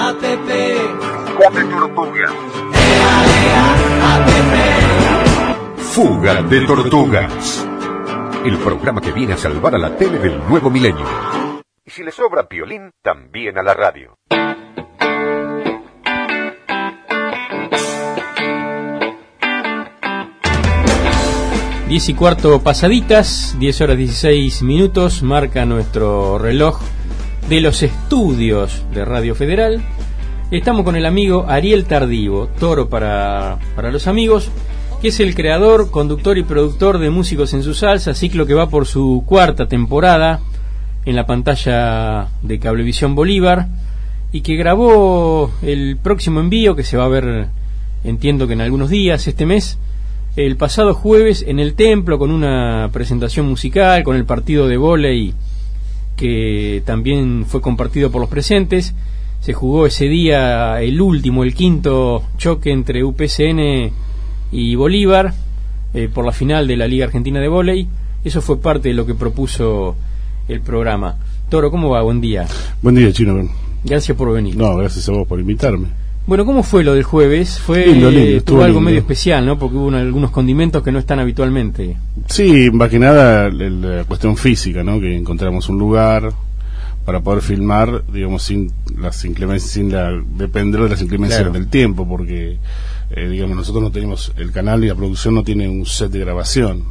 Fuga de tortugas. Fuga de tortugas. El programa que viene a salvar a la tele del nuevo milenio. Y si le sobra Piolín, también a la radio. Diez y cuarto pasaditas, 10:16, marca nuestro reloj de los estudios de Radio Federal. Estamos con el amigo Ariel Tardivo, Toro para los amigos, que es el creador, conductor y productor de Músicos en su Salsa, ciclo que va por su cuarta temporada en la pantalla de Cablevisión Bolívar, y que grabó el próximo envío, que se va a ver, entiendo que en algunos días, este mes, el pasado jueves en el Templo, con una presentación musical, con el partido de vóley que también fue compartido por los presentes. Se jugó ese día el quinto choque entre UPCN y Bolívar por la final de la Liga Argentina de Vóley. Eso fue parte de lo que propuso el programa. Toro, ¿cómo va? Buen día. Buen día, Chino. Gracias por venir. No, gracias a vos por invitarme. Bueno, ¿cómo fue lo del jueves? Lindo, tuvo algo medio especial, ¿no? Porque hubo algunos condimentos que no están habitualmente. Sí, más que nada la cuestión física, ¿no? Que encontramos un lugar para poder filmar, digamos, sin depender de las inclemencias, claro, del tiempo, porque, digamos, nosotros no tenemos, el canal y la producción no tiene un set de grabación.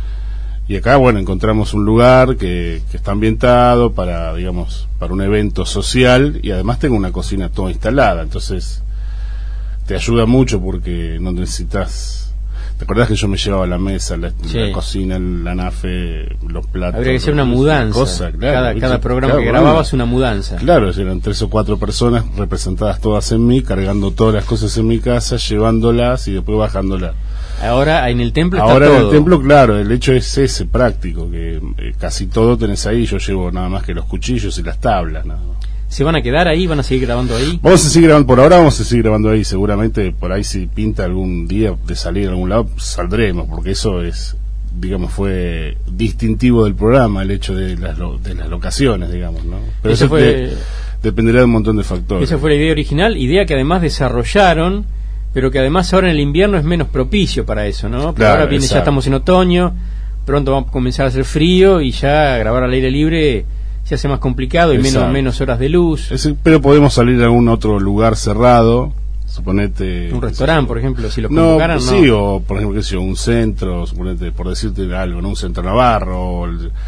Y acá, bueno, encontramos un lugar que está ambientado para, digamos, para un evento social, y además tengo una cocina toda instalada, entonces te ayuda mucho porque no necesitas. ¿Te acordás que yo me llevaba la mesa, la cocina, la nafe, los platos? Habría que hacer una mudanza. Claro, cada programa que grababas, una mudanza. Claro, eran 3 o 4 personas representadas todas en mí, cargando todas las cosas en mi casa, llevándolas y después bajándolas. Ahora en el templo está Ahora todo. En el templo, claro, el hecho es ese, práctico, que casi todo tenés ahí. Yo llevo nada más que los cuchillos y las tablas, nada más. ¿Se van a quedar ahí? ¿Van a seguir grabando ahí? Vamos a seguir grabando, por ahora vamos a seguir grabando ahí. Seguramente por ahí, si pinta algún día de salir a algún lado, saldremos, porque eso es, digamos, fue distintivo del programa, el hecho de las locaciones, digamos, ¿no? Pero eso dependerá de un montón de factores. Esa fue la idea original, idea que además desarrollaron, pero que además ahora en el invierno es menos propicio para eso, ¿no? Porque claro, ahora viene, ya estamos en otoño, pronto va a comenzar a hacer frío, y ya grabar al aire libre se hace más complicado y menos horas de luz. Pero podemos salir a algún otro lugar cerrado, suponete un restaurante, por ejemplo, si lo convocaran. Sí, o por ejemplo, un centro, suponete, por decirte algo, ¿no? Un centro navarro o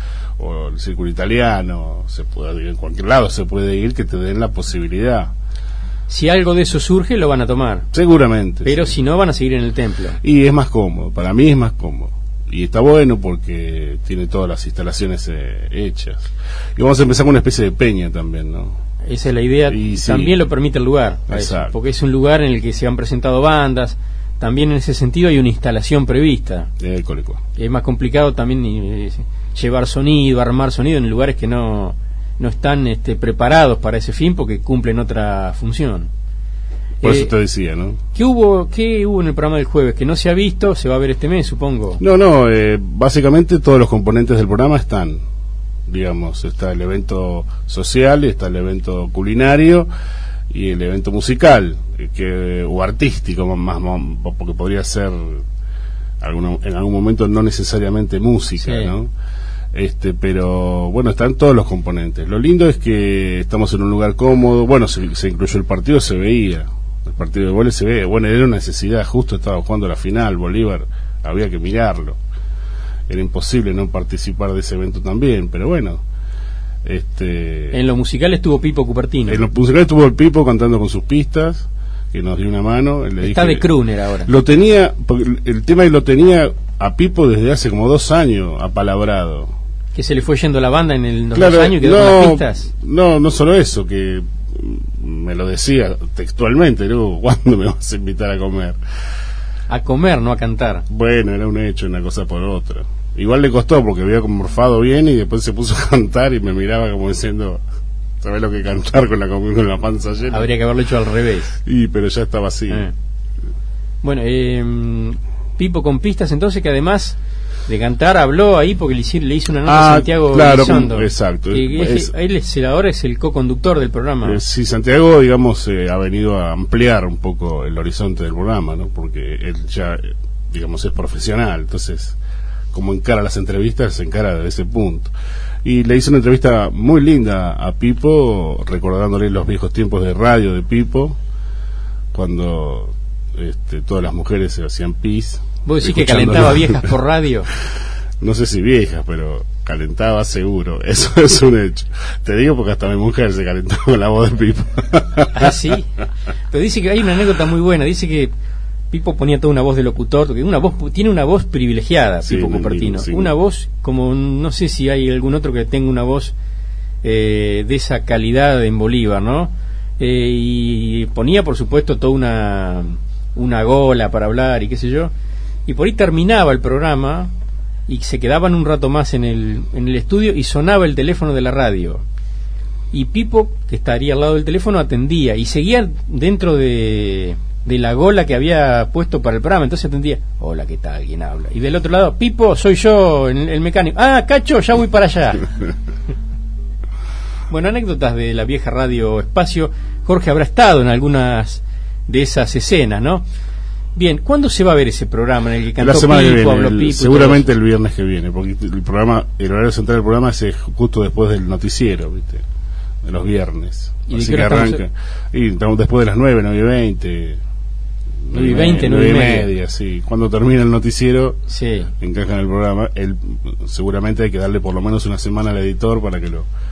el círculo italiano, se puede ir en cualquier lado, se puede ir, que te den la posibilidad. Si algo de eso surge, lo van a tomar. Seguramente. Pero sí. Si no, van a seguir en el templo. Y es más cómodo, para mí es más cómodo. Y está bueno porque tiene todas las instalaciones hechas. Y vamos a empezar con una especie de peña también, ¿no? Esa es la idea. Y también lo permite el lugar. Exacto. Porque es un lugar en el que se han presentado bandas. También en ese sentido hay una instalación prevista. Es más complicado también llevar sonido, armar sonido en lugares que no están preparados para ese fin, porque cumplen otra función. Por eso te decía, ¿no? ¿Qué hubo en el programa del jueves que no se ha visto? Se va a ver este mes, supongo. No, básicamente todos los componentes del programa están, digamos, está el evento social, está el evento culinario y el evento musical, o artístico más, porque podría ser en algún momento no necesariamente música, sí, ¿no? Pero bueno, están todos los componentes. Lo lindo es que estamos en un lugar cómodo. Bueno, se incluyó el partido, se veía. El partido de vóley se ve. Bueno, era una necesidad, justo estaba jugando la final, Bolívar, había que mirarlo. Era imposible no participar de ese evento también, pero bueno. En lo musical estuvo Pipo Cupertino. En lo musical estuvo el Pipo cantando con sus pistas, que nos dio una mano. Está de crooner ahora. Lo tenía, porque el tema es que lo tenía a Pipo desde hace como 2 años apalabrado. ¿Que se le fue yendo la banda en los claro, 2 años y quedó con las pistas? No solo eso, que me lo decía textualmente, luego, ¿cuándo me vas a invitar a comer? A comer, no a cantar. Bueno, era un hecho, una cosa por otra. Igual le costó porque había morfado bien y después se puso a cantar y me miraba como diciendo, ¿sabés lo que cantar con la panza llena? Habría que haberlo hecho al revés. Pero ya estaba así. Bueno, Pipo con pistas, entonces, que además de cantar, habló ahí porque le hizo una nota a Santiago Elizondo. Exacto. Él ahora es el co-conductor del programa. Sí, Santiago, digamos, ha venido a ampliar un poco el horizonte del programa, ¿no? Porque él ya, digamos, es profesional, entonces, como encara las entrevistas, se encara desde ese punto. Y le hizo una entrevista muy linda a Pipo, recordándole los viejos tiempos de radio de Pipo, cuando todas las mujeres se hacían pis. ¿Vos decís que calentaba viejas por radio? No sé si viejas, pero calentaba seguro, eso es un hecho. Te digo porque hasta mi mujer se calentó con la voz de Pipo. ¿Ah, sí? Pero dice que hay una anécdota muy buena, dice que Pipo ponía toda una voz de locutor, porque tiene una voz privilegiada, sí, Pipo Cupertino. Sí. Una voz como, no sé si hay algún otro que tenga una voz de esa calidad en Bolívar, ¿no? Y ponía, por supuesto, toda una gola para hablar y qué sé yo. Y por ahí terminaba el programa y se quedaban un rato más en el estudio y sonaba el teléfono de la radio. Y Pipo, que estaría al lado del teléfono, atendía y seguía dentro de la gola que había puesto para el programa. Entonces atendía, hola, ¿qué tal? ¿Quién habla? Y del otro lado, Pipo, soy yo, el mecánico. Ah, Cacho, ya voy para allá. Bueno, anécdotas de la vieja radio Espacio. Jorge habrá estado en algunas de esas escenas, ¿no? Bien, ¿cuándo se va a ver ese programa en el que cantó Pipo, habló Pipo? Seguramente el viernes que viene, porque el horario central del programa es justo después del noticiero, ¿viste? De los viernes. ¿Y así que arranca. Y estamos después de las 9, 9:20. 9:20, 9:30, sí. Cuando termina el noticiero, sí, encaja en el programa. Seguramente hay que darle por lo menos una semana al editor para que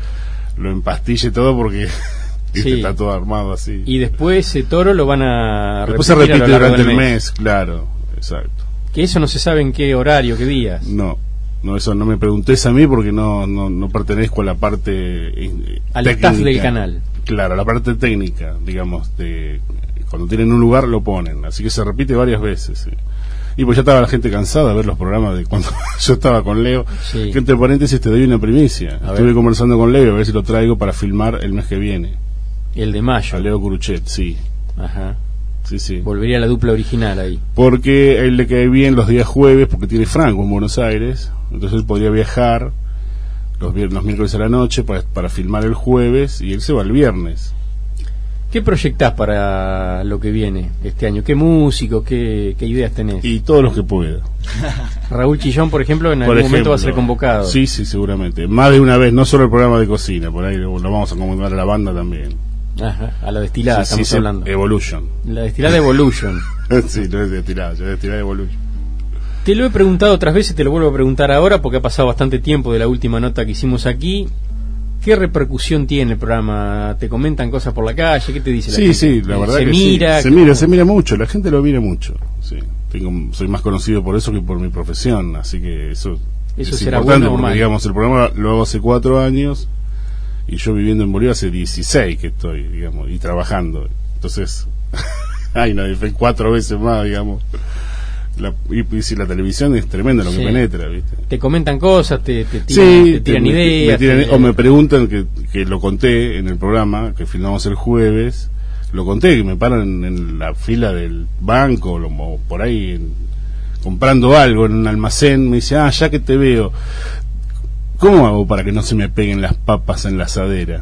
lo empastille todo, porque sí, está todo armado así. Y después ese toro lo van a después se repite durante el mes, claro, exacto. Que eso no se sabe en qué horario, qué días. No, eso no me preguntes a mí porque no pertenezco a la parte al técnica, staff del canal. Claro, a la parte técnica, digamos, cuando tienen un lugar lo ponen, así que se repite varias veces, sí. Y pues ya estaba la gente cansada de ver los programas de cuando yo estaba con Leo. Sí. Que entre paréntesis te doy una primicia. Estuve conversando con Leo a ver si lo traigo para filmar el mes que viene. El de mayo. A Leo Curuchet, sí. Ajá. Sí. Volvería a la dupla original ahí. Porque a él le cae bien los días jueves, porque tiene franco en Buenos Aires. Entonces él podría viajar los miércoles a la noche para filmar el jueves, y él se va el viernes. ¿Qué proyectás para lo que viene este año? ¿Qué músicos, qué ideas tenés? Y todos los que pueda. Raúl Chillón, por ejemplo, en algún momento va a ser convocado. Sí, seguramente. Más de una vez, no solo el programa de cocina, por ahí lo vamos a convocar a la banda también. Ajá, a la destilada estamos hablando. Evolution. La destilada Evolution. Sí, no es destilada, es destilada Evolution. Te lo he preguntado otras veces, te lo vuelvo a preguntar ahora porque ha pasado bastante tiempo de la última nota que hicimos aquí. ¿Qué repercusión tiene el programa? ¿Te comentan cosas por la calle? ¿Qué te dice la gente? Sí, la verdad ¿Se que mira? Sí. Se mira mucho, la gente lo mira mucho. Sí. Soy más conocido por eso que por mi profesión, así que eso es será importante, bueno, porque digamos, el programa lo hago hace 4 años y yo viviendo en Bolívar hace 16 que estoy, digamos, y trabajando. Entonces, hay 4 veces más, digamos. Y si la televisión es tremenda lo que penetra, ¿viste? Te comentan cosas, te tiran ideas. O me preguntan, que lo conté en el programa que filmamos el jueves, lo conté, que me paran en la fila del banco o por ahí comprando algo en un almacén, me dice, ya que te veo, ¿cómo hago para que no se me peguen las papas en la asadera?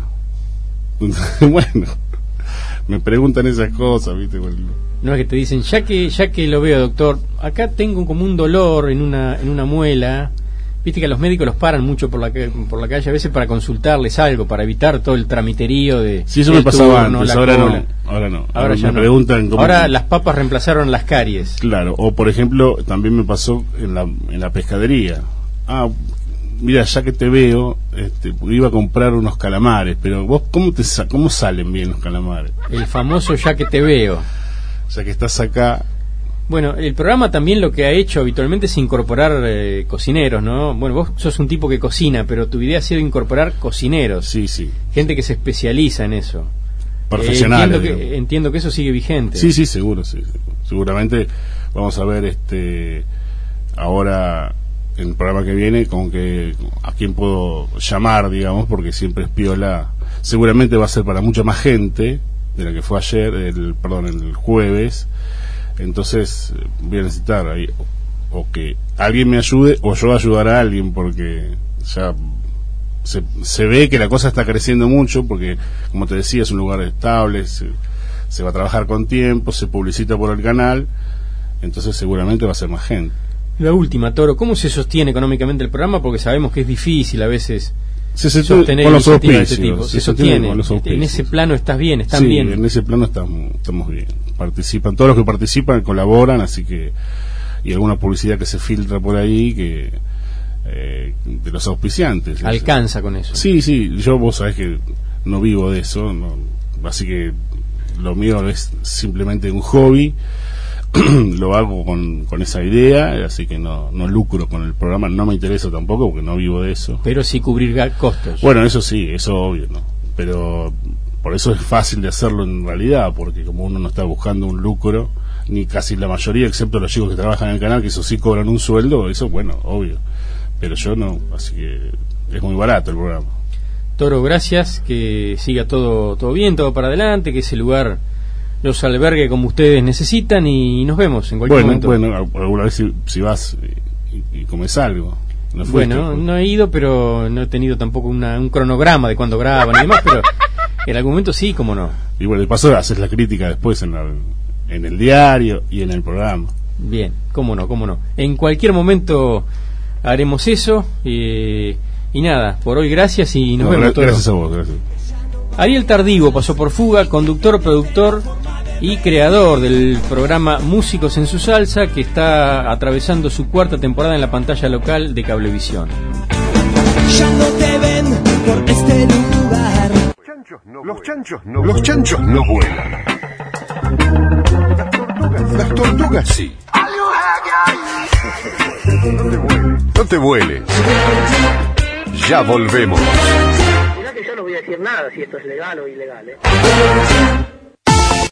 Bueno, me preguntan esas cosas, ¿viste? No es que te dicen, ya que lo veo, doctor, acá tengo como un dolor en una muela. Viste que a los médicos los paran mucho por la calle a veces para consultarles algo, para evitar todo el tramiterío de... Sí, eso me pasaba antes, ahora no. Ahora ya me no. Preguntan cómo... Ahora las papas reemplazaron las caries. Claro, o por ejemplo, también me pasó en la pescadería. Mira, ya que te veo, iba a comprar unos calamares, pero vos, ¿cómo salen bien los calamares? El famoso ya que te veo. Ya que estás acá. Bueno, el programa también lo que ha hecho habitualmente es incorporar cocineros, ¿no? Bueno, vos sos un tipo que cocina, pero tu idea ha sido incorporar cocineros. Sí. Gente que se especializa en eso. Profesionales. Entiendo que eso sigue vigente. Sí, seguro, sí. Seguramente vamos a ver ahora en el programa que viene con que a quién puedo llamar, digamos, porque siempre es piola. Seguramente va a ser para mucha más gente de la que fue ayer, el jueves. Entonces voy a necesitar ahí o que alguien me ayude o yo ayudar a alguien, porque ya se ve que la cosa está creciendo mucho, porque como te decía es un lugar estable, se va a trabajar con tiempo, se publicita por el canal, entonces seguramente va a ser más gente. La última, Toro, ¿cómo se sostiene económicamente el programa? Porque sabemos que es difícil a veces sostener con los auspicios, de este tipo. Se sostiene con los auspicios. En ese plano están bien. En ese plano estamos bien. Participan, todos los que participan colaboran, así que, y alguna publicidad que se filtra por ahí que de los auspiciantes. Alcanza con eso. Sí, vos sabés que no vivo de eso, así que lo mío es simplemente un hobby. Lo hago con esa idea, así que no lucro con el programa, no me interesa tampoco porque no vivo de eso. Pero sí cubrir costos. Bueno, eso sí, eso obvio, ¿no? Pero por eso es fácil de hacerlo en realidad, porque como uno no está buscando un lucro, ni casi la mayoría, excepto los chicos que trabajan en el canal, que eso sí cobran un sueldo, eso bueno, obvio. Pero yo no, así que es muy barato el programa. Toro, gracias, que siga todo bien, todo para adelante, que ese lugar los albergue como ustedes necesitan y nos vemos en cualquier momento. Bueno, alguna vez si vas y comes algo. No he ido, pero no he tenido tampoco un cronograma de cuándo graban y demás, pero en algún momento sí, cómo no. Y bueno, de paso haces la crítica después en el diario y en el programa. Bien, cómo no. En cualquier momento haremos eso y nada, por hoy gracias y nos vemos. Gracias a vos, gracias. Ariel Tardivo pasó por Fuga, conductor, productor y creador del programa Músicos en su Salsa, que está atravesando su 4ª temporada en la pantalla local de Cablevisión. Ya no te ven por este lugar. Los chanchos no vuelan. Las tortugas sí. No te vueles. Ya volvemos. Mirá que yo no voy a decir nada si esto es legal o ilegal,